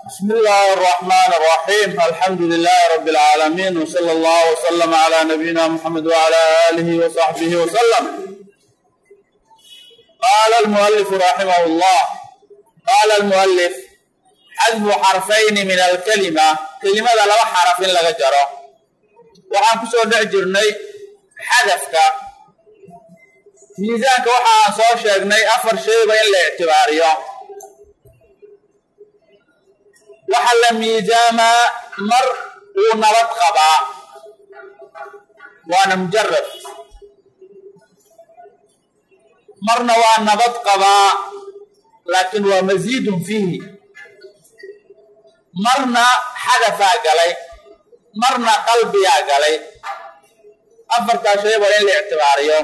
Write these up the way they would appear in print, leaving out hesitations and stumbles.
بسم الله الرحمن الرحيم. الحمد لله رب العالمين، وصلى الله وسلم على نبينا محمد وعلى آله وصحبه وسلم. قال المؤلف رحمه الله: قال المؤلف: حذف حرفين من الكلمة. كلمة لو حرف لغا جرو waxaan ku soo dhex jirnay xadafka. miisaanka waxaan soo sheegnay afar shayba in la ictibaariyo. waxa la miisaamaa mar uu nabad qabaa waana mujarad, marna waa nabad qabaa laakiin waa masiidun fiihi, marna xadafaa galay, marna qalbigaa galay. afartaa shay waa in la ictibaariyo.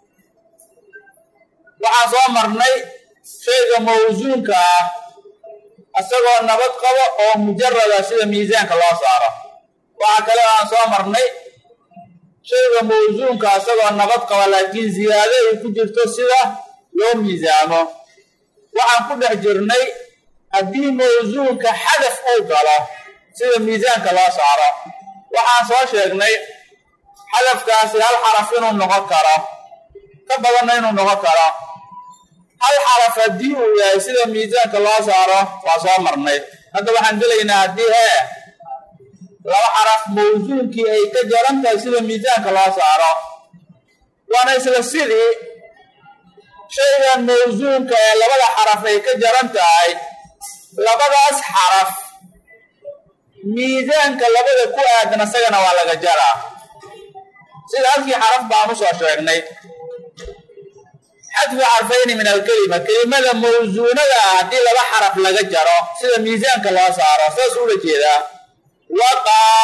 waxaan soo marnay shayga mawsuunka ah asagoo nabad qabo oo mujarada sida miisaanka loo saaro. waxaa kale aan soo marnay shayga mawsuunka asagoo nabad qaba laakiin ziyaado ay ku jirto sida loo miisaamo. waxaan ku dhex jirnay haddii mawsuunka xadaf uu galo sida miisaanka loo saaro. waxaan soo sheegnay xadafkaasi hal xaraf inuu noqon karo, ka badanna inuu noqon karo. hal xaraf haddii uu yahay sida miisaanka loo saaro waa soo marnay. hadda waxaan gelaynaa haddii laba xaraf mawsuunkii ay ka jaran tahay sida miisaanka loo saaro. waana isla sidii shaygan mawsuunka ee labada xaraf ay ka jaran tahay, labadaas xaraf miisaanka labada ku aadan isagana waa laga jaraa, sida halkii xaraf baan u soo sheegnay. xadfu xarfayni min alkelima, kelimada mawsuunada ah haddii laba xaraf laga jaro sida miisaanka loo saaro, saas ula jeedaa. waqaa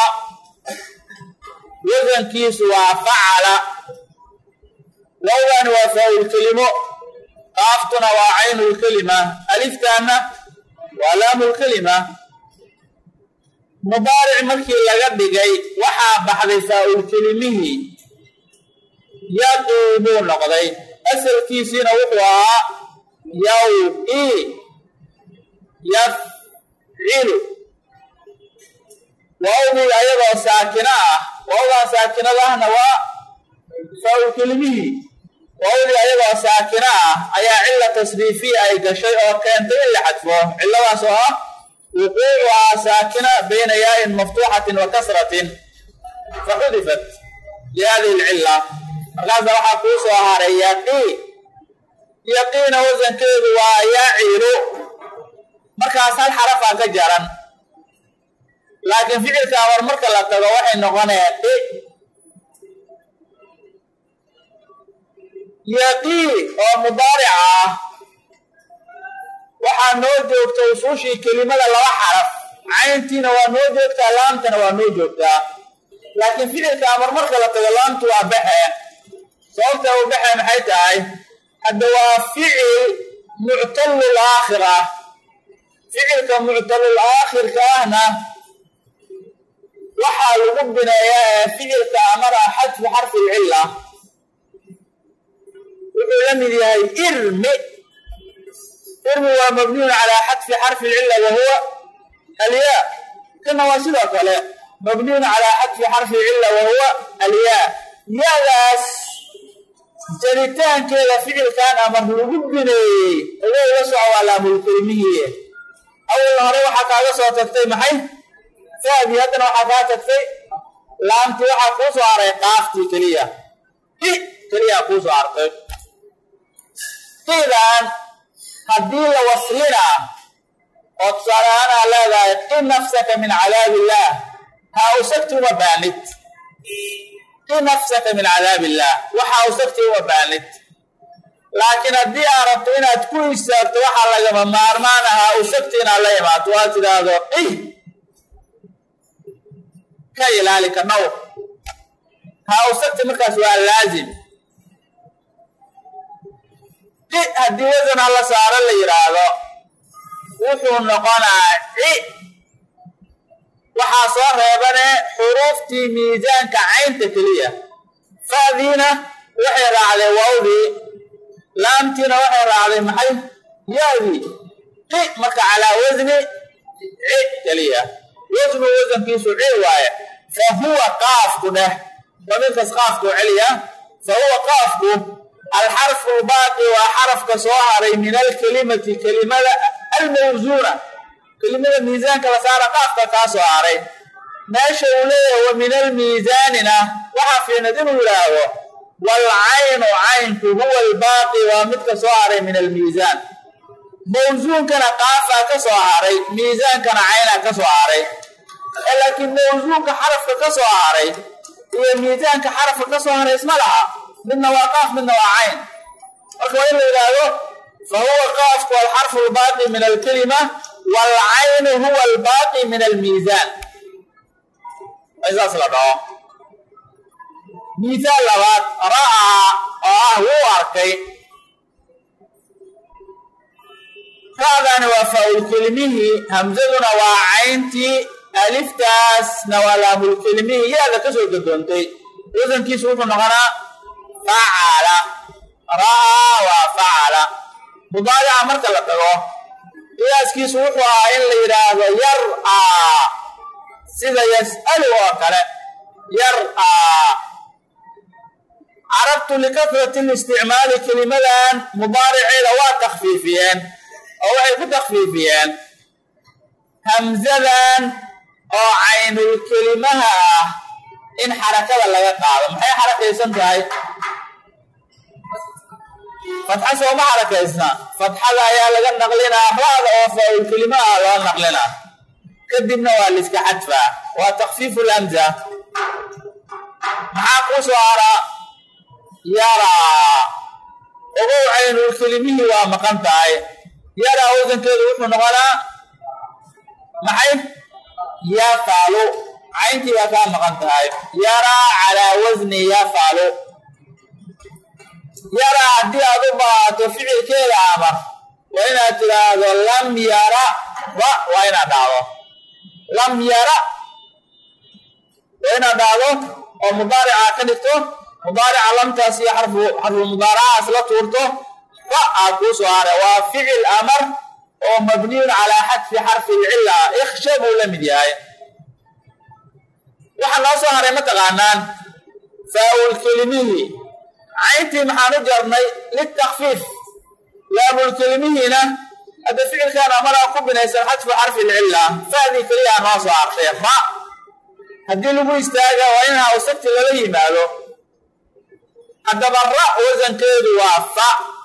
wasankiisu waa facala, wawani waa faa-ulkelimo, qaaftuna waa caynulkelima, aliftaana waa laamulkelima. mubaaric markii laga dhigay waxaa baxday faa-ulkelimihii yaqiimuu noqday. asalkiisiina wuxuu ahaa yawqi yafcilu. waawdii ayadoo saakina ah, waawdaa saakinadahna waa faa-ulkelimihii. waawdii ayadoo saakina ah ayaa cilla tasriifiya ay gashay oo keentay in la xadfo. cilladaas oo ah wuquucuhaa saakina bayna yaa-in maftuuxatin wa kasratin faxudifat lihadihi lcilla. markaasa waxaa kuu soo haray yaqii. yaqiina wasankeedu waa yacilu, markaas hal xarafaa ka jaran, laakiin ficilka amar marka la tago waxay noqonaya qi. yaqii oo mubaarica ah waxaa noo joogta usuushii kelimada laba xaraf, cayntiina waa noo joogtaa, laamtana waa noo joogtaa. laakiin ficilka amar marka la tago laamtu waa baxe. sababta u baxe maxay tahay? hadda waa ficil muctalul aakhir ah. ficilka muctalul aakhirka ahna waxaa lagu bineeyaa ee ficilka amara xadfu xarfi lcilla. wuxuu la mid yahay irmi. irmi waa mabniyun calaa xadfi xarfi lcilla wahuwa alyaa. kana waa sidoo kale mabniyun calaa xadfi xarfi lcilla wahuwa alyaa. yadaas jaritaankeeda ficilkan amar lagu bineeyey ogow la soco waa laamulkelimihii. awalna hore waxaa kaaga soo tagtay maxay? faadii. haddana waxaa kaa tagtay laamtii. waxaa kuu soo haray qaaftii keliya. i keliyaa kuu soo hartay. qidan haddii la waslina oo tusaale ahaan aa leedahay qi nafsaka min cadaabi illaah, ha usagti uma baanid. qi nafsaka min cadaabi illaah waxa usagti uma baanid. laakiin haddii aad rabto inaad ku istaagto waxaa lagama maarmaan ahaa usagti inaad la imaato. waad tidhaahdo qi ka ilaali ka dhowr. ha usagti markaas waa laazim. qi haddii wasanha la saaro la yidhaahdo wuxuu noqonaa ci. waxaa soo reebane xuruuftii miisaanka caynta keliya. fa'diina waxay raacday waawdii, laamtiina waxay raacday maxay? ya-dii. qi marka calaa wasni كليا وزن وزن كيسو عواية فهو قاف كده ومنكس قاف عليا فهو قاف الحرف الباقي وحرف كسوهري من الكلمة كلمة الموزونة كلمة الميزان كبسارة قاف كسوهري ماشي وليه ومن الميزاننا وحفين دين ولاوه والعين عينك هو الباقي ومثل سوهري من الميزان موزون كان قافا كسوهري ميزان كان عينا كسوهري لكن موزون كحرف كسوهري الميزان كحرف كسوهري اسم لها من وقاف من وعين أخوين الله فهو قاف والحرف الباقي من الكلمة والعين هو الباقي من الميزان إذا صلبه مثال لبات رأى هو أركي هذا وفاء الكلمه همزتنا وعينتي ألف تاس نوالام الكلمه يا ذا كسر دونتي وزن كيس وفن غنا فعل رأى وفعل مضارع مرت لتغو ياس كيس وفن إن ليرا يرأى سيدا يسأل وكلا يرأى عرفت لكثرة الاستعمال كلمة مضارعي لوا تخفيفيان أو عيب تخفيفيان همزة أو عين الكلمة إن حركة ولا يقع محي حركة يسمى فتحة سوى ما حركة يسمى فتحة لا يالغا نقلنا هذا وفاء الكلمة لا نقلنا كدبنا والسك حتفا وتخفيف الهمزة معاكو سوارا يرى أبو عين الكلمة ومقامتها يرى وزن كده وحنا نقولها معي يفعل عينتي وكان مقامتها يرى على وزن يفعل يرى عدي أضبع تفعل كده عمر وإن ترى لم يرى وإن دعوه لم يرى وإن دعوه ومضارع كنكته مضارع لم تاسي حرف المضارع أصلا تورته فأكوس على وفعل أمر ومبني على حذف حرف العلة اخشبوا لم يدعي وحنا صهر متغنان فاول كلمه عينتي محانو جرني للتخفيف لام الكلمه هنا هذا فعل كان أمر أقوم بنيسان حذف حرف العلة فهذه كلمة ما صار شيء ما هدي له يستاجا وإنها وسكت لليه ماله هذا الراء وزن كيد وفاء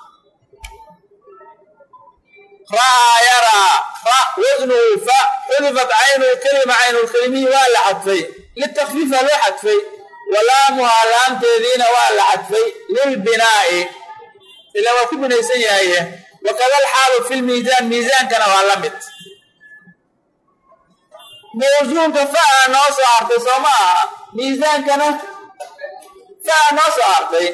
راء يرى راء وزنه فاء حذفت عين الكلمة عين الكلمة ولا حذفي للتخفيف لا حذفي ولامها لام تذين ولا حذفي للبناء إلا ما كنا يسيئه وكذا الحال في الميزان ميزان كان علمت موزون كفاء ناصر عرضي سماء ميزان كان فاء ناصر عرضي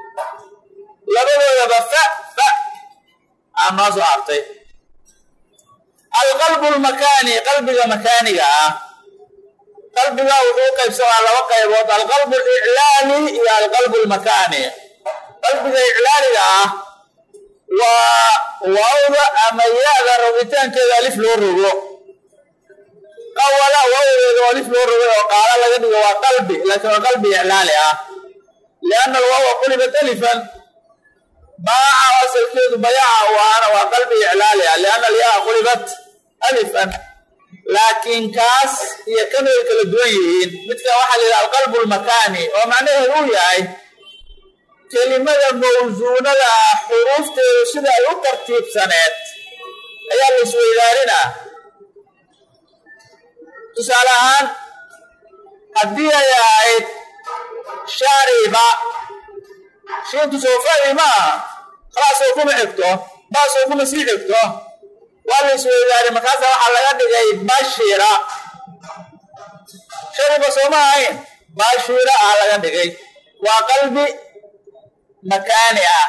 لبدو فاء ناصر عرضي القلب المكاني قلبك مكاني قلبك وحوك يبسوا على وقع القلب الإعلاني إلى القلب المكاني قلبك إعلاني ووضع أمياء الرغتان كذا ألف لورغو أولا ووضع ألف لورغو وقال لك هو قلبي لكن قلبي إعلاني لأن الواو قلبت ألفا باع وسلكيد بيع وأنا وقلبي إعلاني لأن الياء قلبت ألفا لكن كاس هي كانوا يكالدوين مثل واحد القلب المكاني ومعناه هو يعني كلمة موزونة حروف ترسل ترتيب سنة أيها السويدارنا تسألهان هدية يا عيد شاربة شين تسوفي ما خلاص سوفي حكته ما سوفي مسيح حكته والسويداري مكاسة وحلقات جاي باشيرة شاربة سوماين باشيرة على جاي وقلبي مكانها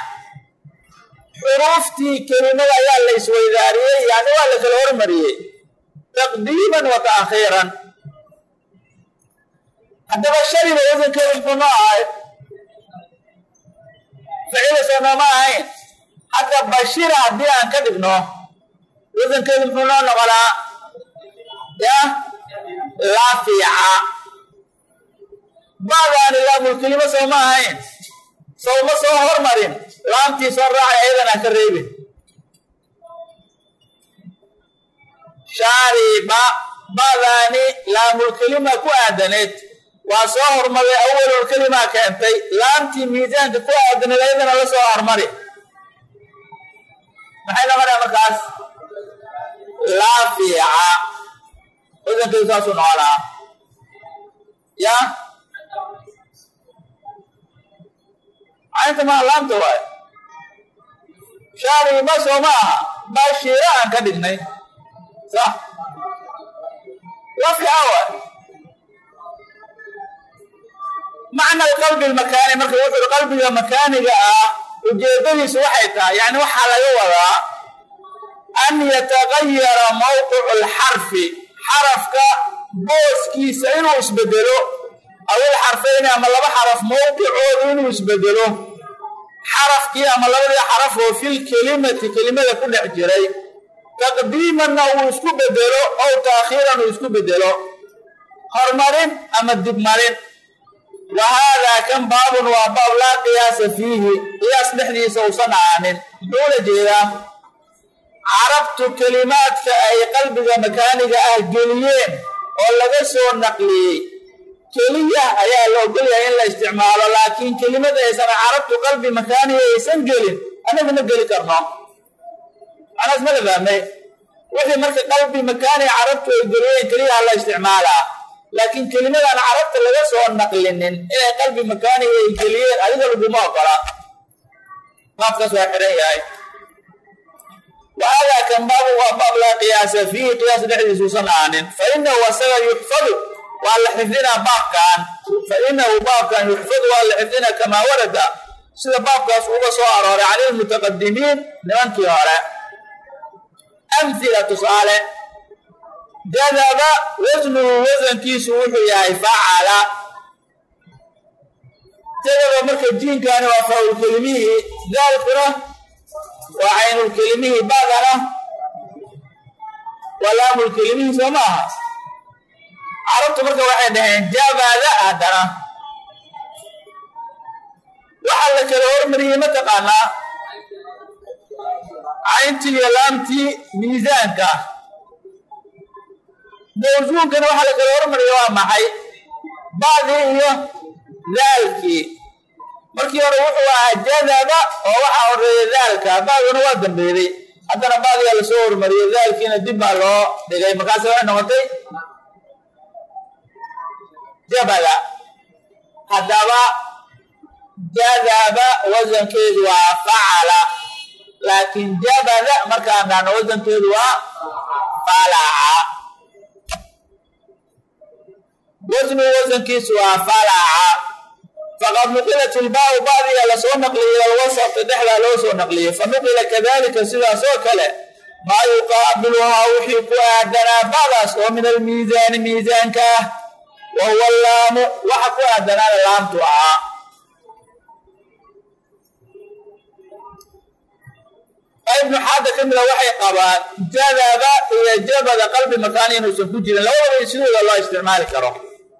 حروفتي كلمة يا ليس ويدارية يعني ولا كالورمرية تقديما وتأخيرا عندما الشرب وزن كلمة معي فعيلة سنة معي حتى بشير عبدي عن كذبنه وزن كلمة معي نقلا يا لافعة بعد أن لام الكلمة سوماهين سوما سوهر مرين لام تسرع أيضا أكريبين شاربة بعد أن لام الكلمة كوادنت وسوهر مري أول الكلمة كانت لام تميزان كوادن أيضا لا سوهر مرين محل مرة مكاس لافعة إذا كيف سنعلى يا أنت ما لام توي شاري بس وما بشيرة أنك ديني صح لافعة معنى القلب المكاني مركز القلب المكاني وجدني سوحيتها يعني وحلا يوضع أن يتغير موقع الحرف حرفك بوس كيس إنه يسبدله أو الحرفين أما الله حرف موقعه إنه يسبدله حرف كي أما الله حرفه في كلمة كل حجري تقديما أو يسبدله أو تأخيرا يسبدله هرمارين أما الدبمارين وهذا كم باب وباب لا قياس فيه قياس نحن سوصنا عنه دولة جيرا عرفت كلمات كأي قلبك مكانك أهجليين ولا قصوا النقلي كلية أيها لو قليا إلا استعماله لكن كلمة إيسان عرفت قلبي مكاني إيسان قلي أنا من قلي كرنا أنا اسمه لفهمي وحي مرك قلبي مكاني عرفت الجليين كلية على استعمالها لكن كلمة أنا عرفت اللي قصوا النقلين إلى قلبي مكاني إيجليين أليس الجماعة قرأ ما تقصوا حرين هاي وهذا كان باب لا قياس فيه قياس نحن سوصنا عنه فإنه وسوى يحفظ وعلى حفظنا باب كان فإنه باب كان يحفظ وعلى حفظنا كما ورد سيدا باب كان سوى صار عن المتقدمين لمن كيارا أمثلة صالح جذب وزن كيس وحي فعل جذب مركز الدين كان وفاء الكلمه ذلك وعين الكلمه بعدنا ولام الكلمه سماها عرفت مركز واحد جاب لا أدرى وحلك الأمر متقنا عينتي لامتي ميزانك موزون كان وحلك الأمر يوام معي بعد هي ذلك markii hore wuxuu ahaa jadaba oo waxa horeeyay daalka baaduna waa dambeeyay hadana baadiga la soo hormariyay daalkiina dib baa loo dhigay markaas waxay noqotay jabala hadaba jadaba wazankeedu waa fa'ala laakiin jabala markaan wazankeedu waa fala'a wazankiisu waa fala'a فقد نقلت الباء بعضها لسو نقلي إلى الوسط دحلا لو سو نقلي فنقل كذلك سلا سوكله ما يقابلها وحيك أدنى بعض ومن الميزان ميزانك وهو اللام وحكو أدنى اللام تعا ابن حادة كملا وحي قبان جذب إلى جبل قلب مكاني نسفجر لو يسير الله استعمالك روح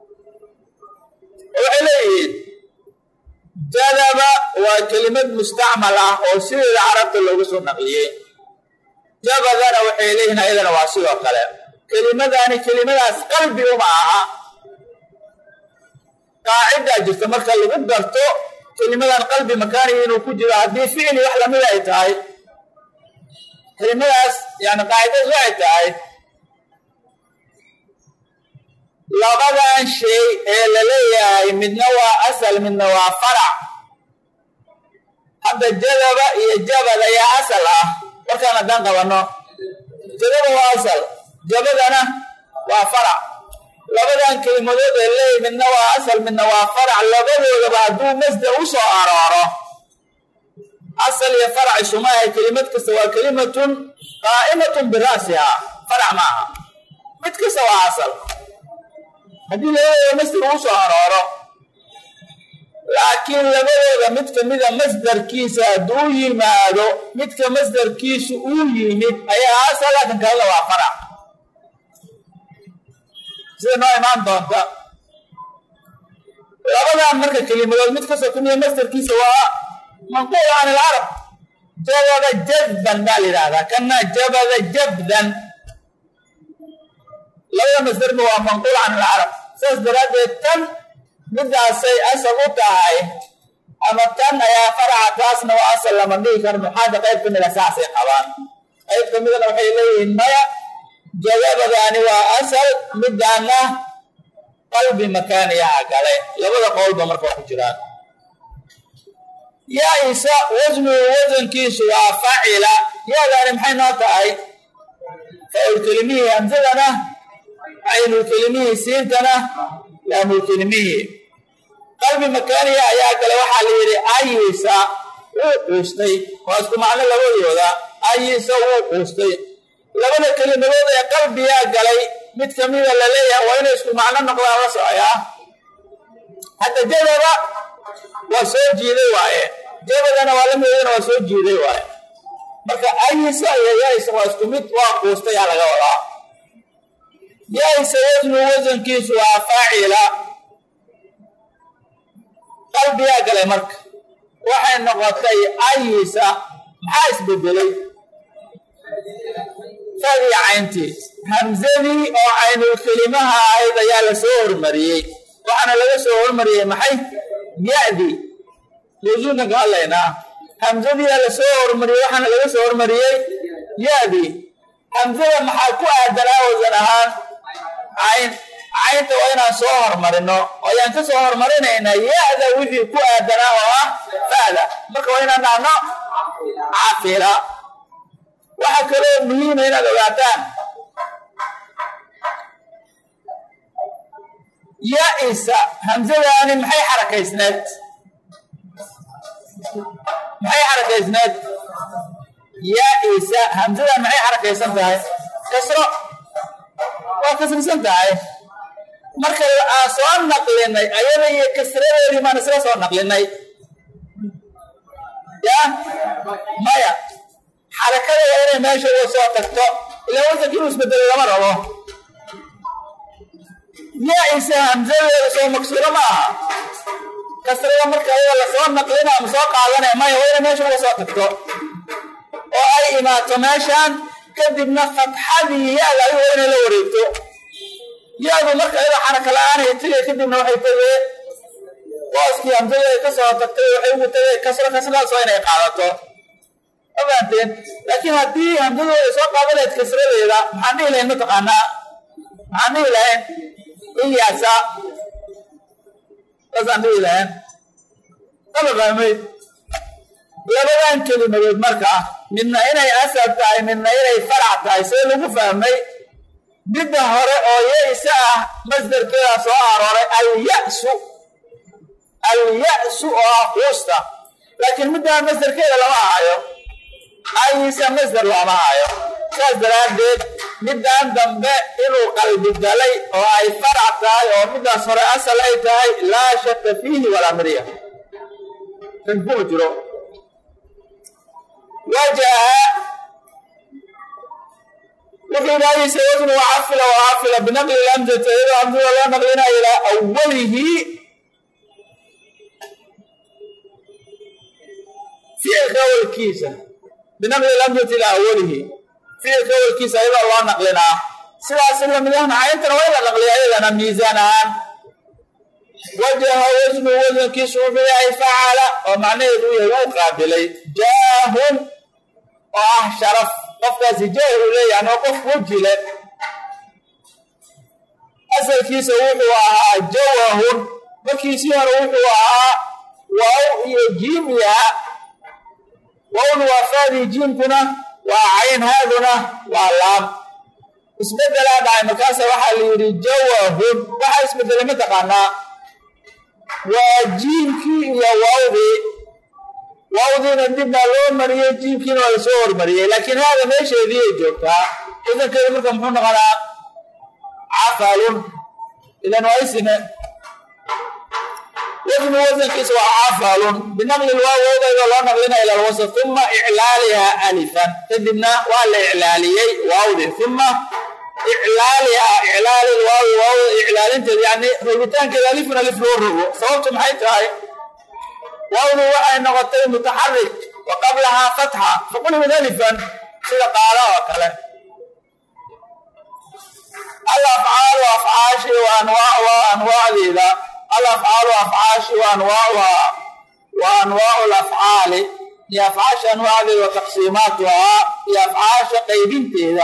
وعليه جذب وكلمة مستعملة أو سير العرب اللي قصوا النقلية جبذنا وحيليهنا إذا نواسي وقلم كلمة يعني كلمة قلبي ومعها قاعدة جزء مركز اللي قدرته كلمة قلبي مكاني إنه كجرى هذه فعلي وحلا ملايتهاي كلمة يعني قاعدة زعيتهاي لغدا شيء لليه من نوع أصل من نوع فرع هذا الجذب يجبل يا أصل وكان دنقا ونو جذب هو أصل جبلنا وفرع لغدا كلمة لليه من نوع أصل من نوع فرع لغدا بعدو مزد وصو أراره أصل يا فرع شماء كلمة كسوى كلمة قائمة برأسها فرع معها متكسوى أصل هذه لا مصدر وصارارة لكن لبدا متكمل مصدر كيس دوي مالو متك مصدر كيس اوي مت اي اصلا كان فرع sida noo imaan doonta labadan marka kelimadood mid kasoo kumiya masdarkiisa waa manquul can ilcarab jabada jabdan baa la yidhahdaa kana jabada jabdan labada masdarba waa manquul can ilcarab saas daraaddeed tan midaasay asal u tahay ama tan ayaa faraca taasna waa asal lama dhihi karo maxaada qayb ka mida saasay qabaan qayb ka midana waxay leeyihiin maya jawabadaani waa asal midaana qalbi makaaniyaha gale labada qowlba marka waa ku jiraan yaa isa wasnuhu wasankiisu waa facila yaadaani maxay noo tahay faulkelimihii hamsadana caynulkelimihii siintana laamulkelimihii qalbi makaaniya ayaa gale waxaa la yidhi ayisa wuu quustay waa isku macno labadooda ayisa wuu quustay labada kelimadood ee qalbiyaa galay mid kamida la leeyahay waa inay isku macno noqdaan la socoyaa hadda jabada waa soo jiiday waaye jabadana waa la meedana waa soo jiiday waaye marka ayisa iyo yaisa waa isku mid waa quustay yaa laga wadaa yaisa wasnu wasankiisu waa faacila qalbiyaa galay marka waxay noqotay ayisa maxaa isbedelay fadii cayntii hamsadii oo caynulkelimaha ahayd ayaa la soo hormariyey waxaana laga soo hormariyey maxay ya-dii mawsuulkan ka hadlaynaa hamsadiia la soo hormariyey waxaana laga soo hormariyey ya-dii hamsada maxaa ku aadanaa wasan ahaan caynta waa inaan soo hormarino ayaan ka soo hormarinaynaa ya-da wixii ku aadanaa oo ah fa'da marka waa inaan dhahno cafila waxaa kaloo muhiima inaad ogaataan ya-isa hamsadaani maxay xarakaysneed ya-isa hamsadaan maxay xarakaysan tahay kasro waa kasrisan tahay marka aan soo naqlinay ayada iyo kasradeedii maan isla soo naqlinay ya maya xarakada waa inay meesha uga soo tagto ilaa wasanka inuu isbedelo lama rabo ya-isa hamsadeeda soo maksuuro ma aha kasrada marka ayada lasoo naqlina ama soo qaadanaya maya waa inay meesha uga soo tagto oo ay imaato meeshaan kadibna fatxadii ya-da ayuu waa inay la wareegto ya-du marka ayada xaraka la-aanay tegay kadibna waxay tegee booskii hamsada ay ka soo tagtay waxay ugu tegay kasradaas waa inay qaadato ma fahanteen laakiin haddii hamsadu ay soo qaadanayd kasradeeda maxaan dhihi lahayn mataqaanaa maxaan dhihi lahayn iyaasa saasaan dhihi lahayn sama fahmayd labadan kelimadood marka midna inay asal tahay midna inay farac tahay see lagu fahmay midda hore oo ya-isa ah masdarkeeda soo arooray alya-su oo ah quusta laakiin middaa masdarkeeda lama hayo ayisa masdar looma hayo saas daraaddeed middan dambe inuu qalbi galay oo ay farac tahay oo middaas hore asal ay tahay laa shaka fiihi walaa mirya kuma jiro wajaha wuxuu ayisa wasnu wacafila wacafila binaqli lamzati iyadoo hamsada loo naqlinaa ilaa awalihi ficilka awalkiisa binaqli lamzati ilaa awalihi ficilka awalkiisa iyadoo loo naqlinaa sidaas lamid ahna cayntana waa in la naqliya iyadana miisaan ahaan wajaha wasnu wasankiisu wuxuu yahay facala oo macnaheedu u yahay wuu qaabilay jaahun oo ah sharaf qofkaasi jaah uu leeyahay oo qof wejile asalkiisa wuxuu ahaa jawahun markiisii hore wuxuu ahaa waaw iyo jiim yaha wawnu waa faadii jiimkuna waa cayn haaduna waa laam isbedelaa dhacay markaasa waxaa la yidhi jawahun waxaa isbedelay mataqaanaa waa jiimkii iyo waawdiina dibnaa loo mariyey jiimkiina waa lasoo hormariyey laakiin haada meesheedii ay joogtaa wasankeeda marka muxuu noqonaa cafalun idan waa isine wasnu wasankiisa waa cafalun binaqli waawowdeeda loo naqlinaya ila alwasl uma iclaaliha alifan kadibna waa la iclaaliyey waawdi uma iclaaliha iclaali waawi waawda ilaalinteed yani rogitaankeeda alifun alif loo rogo sababtu maxay tahay wawdu waxay noqotay mutaxarik wa qablahaa fatxa faqulibad alifan sida qaala oo kale alafcaalu afcaashi wa anwaacdeeda alafcaalu afcaashi wa anwaacuhaa wa anwaacu lafcaali iyo afcaasha anwaacdeeda wa taqsiimaatuhaa iyo afcaasha qaybinteeda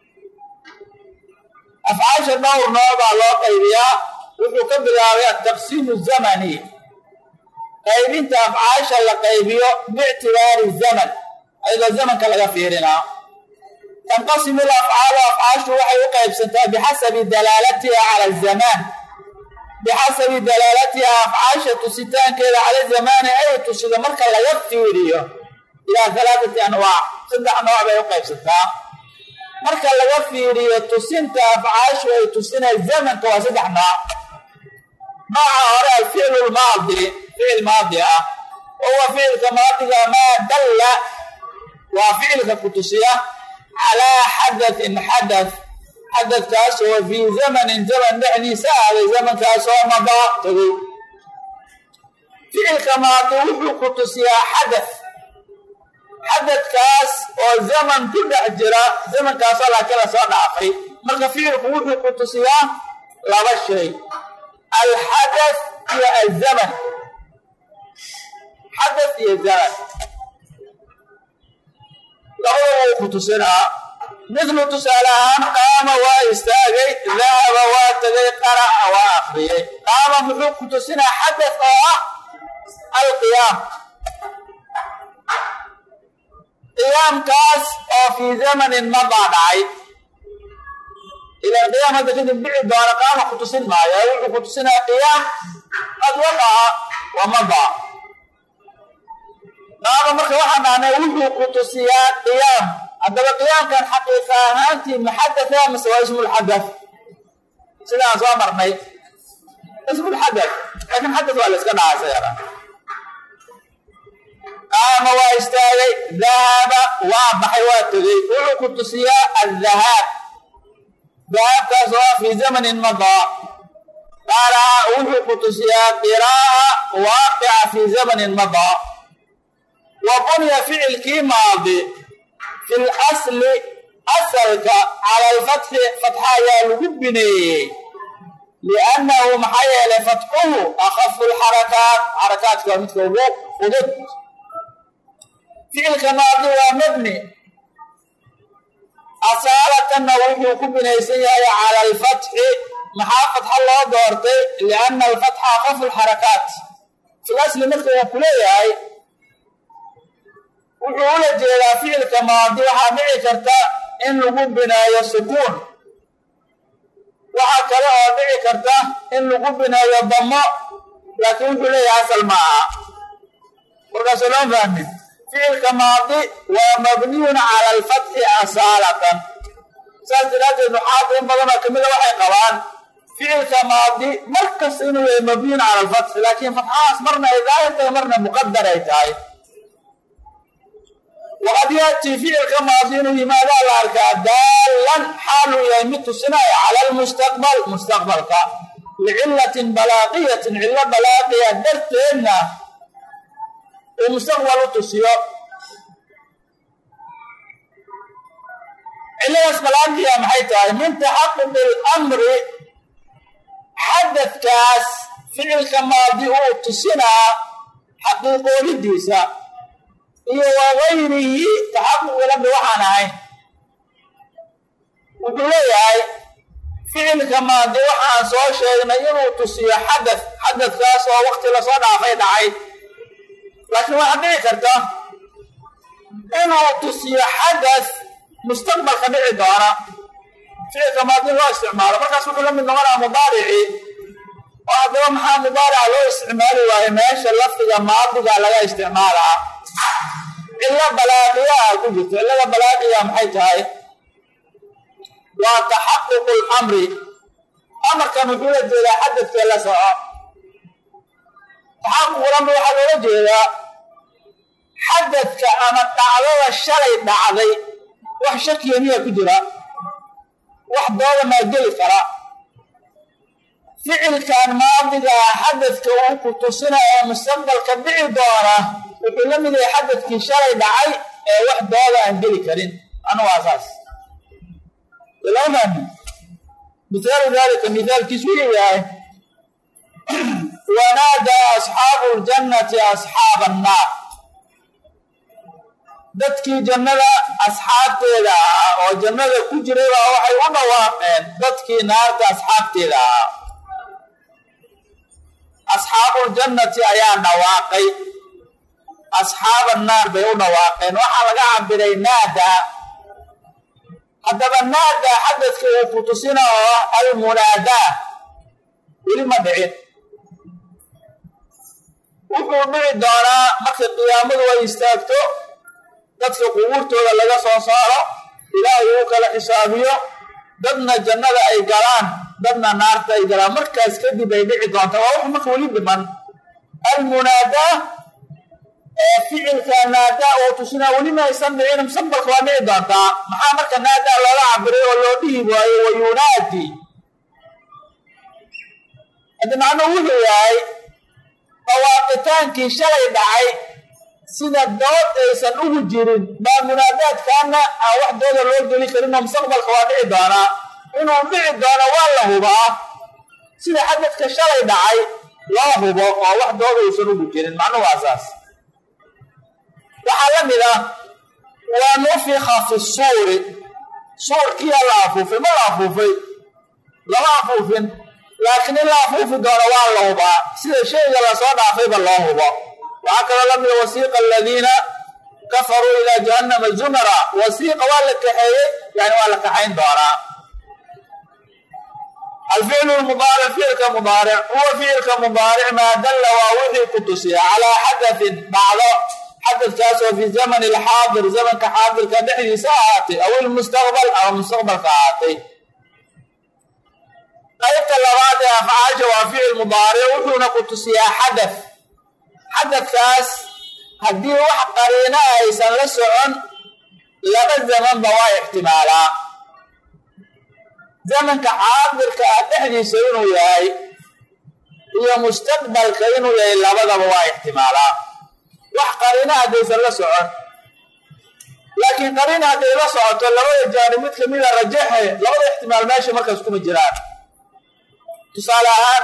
afcaasha dhowr nooc baa loo qaybiyaa wuxuu ka bilaabay ataqsiimu zamani qaybinta afcaasha la qaybiyo biictibaari zaman ayadoo zamanka laga fiirinaa tanqasimu alafcaalu afcaashu waxay u qaybsantaa bixasabi dalaalatiha cala azamaan bixasabi dalaalatiha afcaasha tusitaankeeda cala zamaani ay tusido marka laga fiiriyo ilaa alaaati anwaac 3 nooc bay u qaybsantaa marka laga fiiriyo tusinta afcaashu ay tusinay zamanka waa 3 nooc nooca hore alficlu lmaadi ficil maadi ah huwa ficilka maadiga maa dalla waa ficilka ku tusiya calaa xadatin xadadkaas oo fii zamanin zaman dhexdiisa ahday zamankaasoo madaa tagay ficilka maadi wuxuu ku tusiyaa xadadkaas oo zaman ku dhex jira zamankaasoo laakiin la soo dhaafay marka ficilku wuxuu ku tusiyaa 2 shay alxadath iyo alzaman xadath iyo zaman labadaba wuu ku tusinaa midlu tusaale ahaan qaama waa istaagay dahaba waa tagay qara'a waa akriyay qaama muxuu ku tusinaa xadath oo ah alqiyaam qiyaamkaas oo fii zamanin madaa dhacay ilaan qiyaam hadda kadib dhici doona qaama ku tusin maayo wuxuu ku tusinaa qiyaam qad waqaca wa madaa qaama marka waxaan dhahnay wuxuu ku tusiyaa qiyaam haddaba qiyaamkan xaqiiqa ahaantii muxadatha mase waa ismulxadath sidaan soo marnay ismulxadath laakiin xadath waa la iska dhacay sayara qaama waa istaagay dahaba waa baxay waa tegey wuxuu ku tusiyaa aldahaab dahabkaas oo fii zamanin madaa qaara'a wuxuu ku tusiyaa qiraa'a waaqica fii zamanin madaa wa bunya ficilkii maadi fi lasli asalka cala alfatxi fatxa ayaa lagu bineeyey liannahu maxaa yeelay fatxuhu akhafu lxarakaat xarakaadka waa midka ugu fudud ficilka maadi waa mabni asaalatanna wuxuu ku binaysan yahay cala alfatxi maxaa fatxa loo doortay lianna alfatxa akhafu lxarakaat fi lasli marka uu ku leeyahay wuxuu ula jeedaa ficilka maadi waxaa dhici karta in lagu bineeyo sukuun waxaa kale oo dhici karta in lagu bineeyo damo laakiin wuxuu leeyahay asal ma aha markaasoo loo fahmin ficilka maadi waa mabniyun cala alfatxi asaalatan saas daraaddeed nuxaada in badanoo kamida waxay qabaan ficilka maadi markasta inuu yahay mabniyun cala alfatxi laakiin fatxahaas marna ay daahir tahay marna muqadar ay tahay waqad yaatii ficilka maadi inuu yimaadaa la arkaa daalan xaaluu yahay mid tusinaya cala almustaqbal mustaqbalka licilatin balaaqiyatin cillo balaaqiya darteedna uu mustaqbal u tusiyo ciladaas balaaqiya maxay tahay min taxaquqi alamri xadadkaas ficilka maadi uu tusinaa xaqiiqoolidiisa iyo wagayrihi taxaquqi lamri waxaan ahayn wuxuu leeyahay ficilka maadi waxaan soo sheegnay inuu tusiyo xadadkaas oo waqti lasoo dhaafay dhacay laakiin waxaa dhici karta inuu tusiyo xadath mustaqbalka dhici doona ficilka maadi loo isticmaalo markaas wuxuu la mid noqonaa mudaaricii oo haddaba maxaa mudaarica loo isticmaali waaye meesha lafdiga maadiga laga isticmaalaa cilo balaaqiyaha ku jirto cilada balaaqiya maxay tahay waa taxaququ lamri amarkan wuxuu la jeedaa xadadkee la soco taxaququ lamri waxaa loola jeedaa xadadka ama dhacdada shalay dhacday wax shakiya miyaa ku jira wax dooda maa geli kara ficilkan maadiga xadadka uu ku tusinayo mustaqbalka dhici doona wuxuu la mid yahay xadadkii shalay dhacay ee wax dooda aan geli karin anu asaas lama مثال ذلك مثال كسوية ونادى أصحاب الجنة أصحاب النار dadkii jannada asxaabteeda oo jannada ku jiray waxay u dhawaaqeen dadkii naarta asxaabteeda asxaabul jannati ayaa dhawaaqay asxaaban naar bay u dhawaaqeen waxaa laga cabiray naada haddaba naada xadadka uu ku tusinayo almunaadaa weli ma dhicin wuxuu dhici doonaa marka qiyaamadu ay istaagto dadka qubuurtooda laga soo saaro ilaahay uu kala xisaabiyo dadna jannada ay galaan dadna naarta ay galaan markaas kadib ay dhici doontaa waa wax marka weli dhiman almunaadaa ficilka naadaa oo tusinaa weli ma aysan dhicin mustaqbalka waa dhici doontaa maxaa marka naadaa loola cabiray oo loo dhihi waayo wayunaadi hadda macnuhu wuxuu yahay dhawaaqitaankii shalay dhacay sida dood aysan ugu jirin baa munaadaadkaana aan wax dooda loo geli karin oo mustaqbalka waa dhici doonaa inuu dhici doono waa la hubaa sida xadadka shalay dhacay loo hubo oo wax dooda aysan ugu jirin macnuhu asaas waxaa la mid ah waa nufika fi suuri suurkiyaa la afuufay ma la afuufay lama afuufin laakiin in la afuufi doono waa la hubaa sida shayga lasoo dhaafayba loo hubo waxaa kaloo la mida wasiiqa aladiina kafaruu ilaa jahannama zumara wasiiqa waa la kaxeeyey yani waa la kaxayn doonaa alficlu lmudaaric ficilka mudaaric huwa ficilka mudaaric maa dalla waa wixii ku tusiya calaa xadatin dhacdo xadadkaasoo fi zamani alxaadir zamanka xaadirka dhexdiisa ahaatay aw ilmustaqbal ama mustaqbalka ahaatay qaybta labaad ee afcaasha waa ficil mudaaric wuxuuna ku tusiyaa xadaf xadadkaas haddii wax qariina aysan la socon laba zamanba waa ixtimaalaa zamanka xaadirka ah dhexdiisa inuu yahay iyo mustaqbalka inuu yahay labadaba waa ixtimaalaa wax qariina haddaysan la socon laakiin qariina hadday la socoto labada jaanib mid kamida rajaxe labada ixtimaal meesha markaas kuma jiraan tusaale ahaan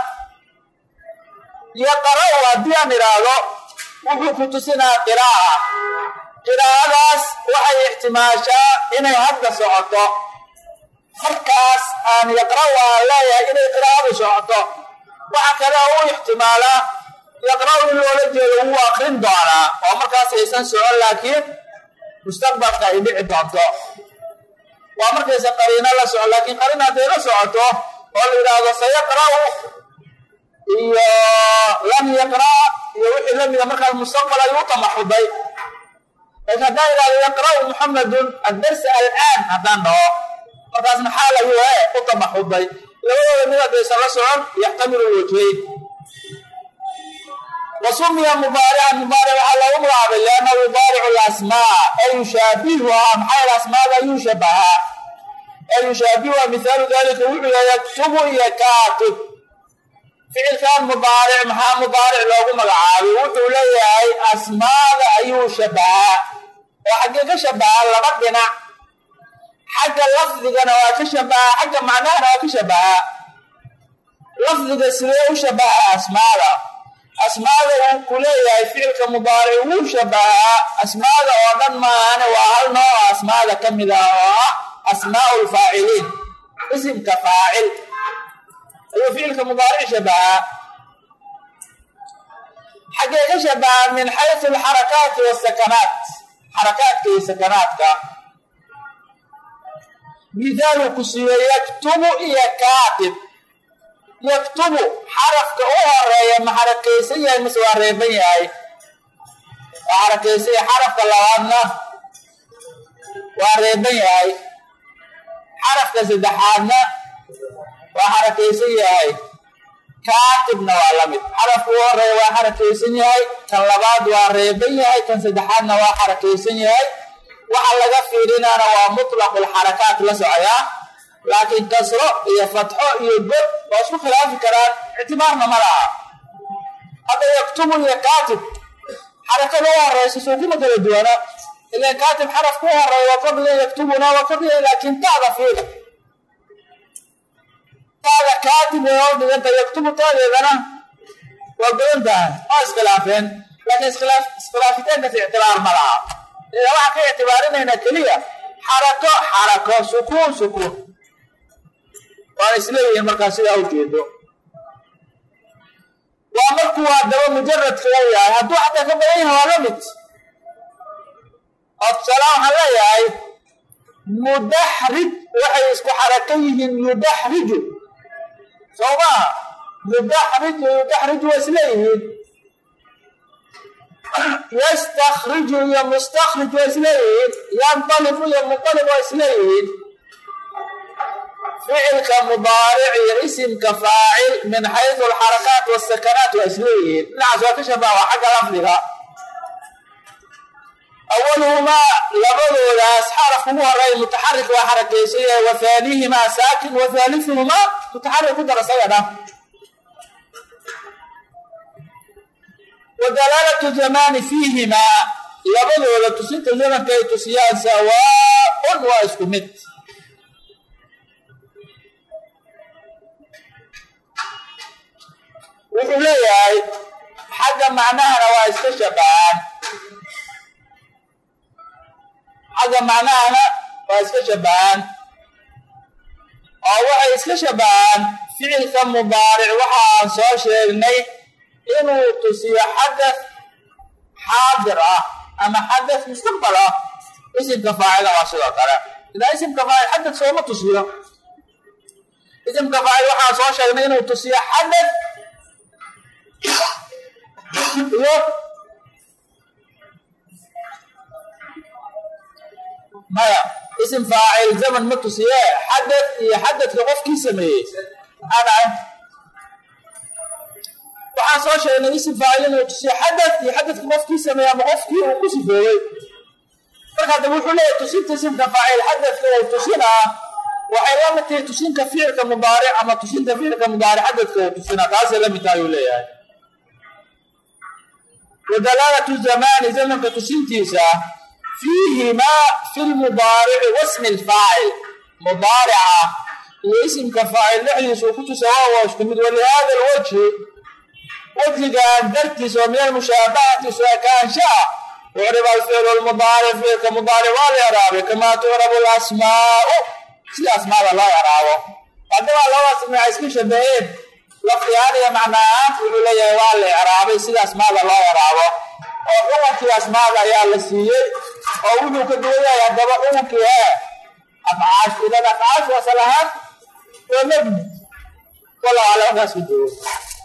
yaqra-u haddii aan idhaahdo wuxuu ku tusinaa qiraa'a qiraa'adaas waxay ixtimaashaa inay hadda socoto markaas aan yaqra-u aan leeyahay inay qiraa'adu socoto waxa kale oo u ixtimaalaa yaqra-u in loola jeedo wuu akrin doonaa oo markaas aysan socon laakiin mustaqbalka ay dhici doonto waa markaysan qariino la socon laakiin qariin hadday la socoto oo la yidhaahdo sayaqra-u iyo lam yaqra' iyo wixii lamida markaas mustaqbal ayuu u tamaxuday laakiin haddaan idhahdo yaqra-u muxamedun addarsa alaan haddaan dhaho markaasna xaal ayuu u tamaxuday labadooda mid haddaysan la socon yaxtamilu wajhayn وسمي مضارعا مضارع على وضعه لأنه يضارع الأسماء أي يشابهها محل الأسماء لا يشبهها أي يشابهها مثال ذلك يكتب يكاتب فعل كان مضارع محل مضارع لو مقعابي وحو لي أسماء أي يشبهها وحقيقة شبهها لغدنا حق اللفظ كان وكشبهها حق معناها وكشبهها لفظ سريع شبهها أسماء asmaada uu ku leeyahay ficilka mudaaric wuu shabahaa asmaada oo dhan maahane waa hal nooc asmaada ka mid ah oo ah asmaau lfaaciliin isimka faacil ayuu ficilka mudaaric shabahaa xaggee ka shabahaa min xaysu alxarakaati wasakanaat xarakaadka iyo sakanaadka mithaaluu ku siiyey yaktubu iyo kaatib yaktubu xarafka u horeeya ma xarakaysan yahay mise waa reeban yahay waa xarakaysan yahay xarafka labaadna waa reeban yahay xarafka saddexaadna waa xarakaysan yahay kaatibna waa la mid xarafka u horeeya waa xarakaysan yahay kan labaad waa reeban yahay kan saddexaadna waa xarakaysan yahay waxa laga fiirinaana waa mutlaqul xarakaat la socoyaa laakiin kasro iyo fatxo iyo god واسمه خلاف كلام اعتبارنا ملعا هذا يكتب الكاتب حركة لها الرئيس سوكي مثل الدوانا إلا كاتب حرف كوها الرئيس وقبل يكتبنا وقبل لكن تعرف هذا كاتب ويقول أنت يكتب طالب أنا وقبل ده اسخلافين لكن اسخلافتين في اعتبار ملعا إذا واحد اعتبارنا هنا كلية حركة سكون وأنا إسلامي المركزية أو جيدو وأمركوا هذا مجرد خلية هدو حتى كبرينها ولمت السلام عليكم مدحرج وحي اسكو حركيهم يدحرج صوبا يدحرج وإسلامي يستخرج يا مستخرج وإسلامي ينطلق يا منطلق وإسلامي فعل كمضارع اسم كفاعل من حيث الحركات والسكنات وإسلامي نعم وكشفها وحق لفظها أولهما لبضوا حرف كموها غير متحرك وحركيسية وثانيهما ساكن وثالثهما متحرك درسية ودلالة زمان فيهما لبضوا لتسيط زمن كي تسيان سواء واسكمت وحلية حاجة معناها واسكشبان حاجة معناها واسكشبان أو واسكشبان فعل كمضارع وحا صار شيء إنه تسيء حدث حاضر أما حدث مستقبل اسم كفاعل واسطة إذا اسم كفاعل حدث سوى ما تسيء اسم كفاعل وحا صار شيء إنه تسيء حدث ما اسم فاعل زمن متصل يحدث لغف كيسميه أنا وحصل شيء إن اسم فاعل متصل يحدث لغف كيسميه مغف كي وكسفه فهذا بيقول لي تصيب اسم فاعل حدث لو تصينها وحيوانة تصين كفير كمضارع أما تصين كفير كمضارع حدث لو تصينها هذا لم يتعيوا لي يعني. ودلالة الزمان زمن كتصين تيسا فيهما في المضارع واسم الفاعل مضارعة واسم كفاعل لحيث وكنت سواء واشتمد ولهذا الوجه كان درتس ومن المشابهة سواء كان شاء وعرب الفعل المضارع فيه كمضارع والإعراب كما تعرب الأسماء سي أسماء الله يعرابه عندما الله أسماء اسم شبهين لفظ هذه معناها يقول لي والإعراب سي أسماء الله يعرابه وقوة أسماء الله يالسيه وقوله كدوية يدبعوك أفعاش إذا أفعاش وصلها ومبني والله على ناس الدول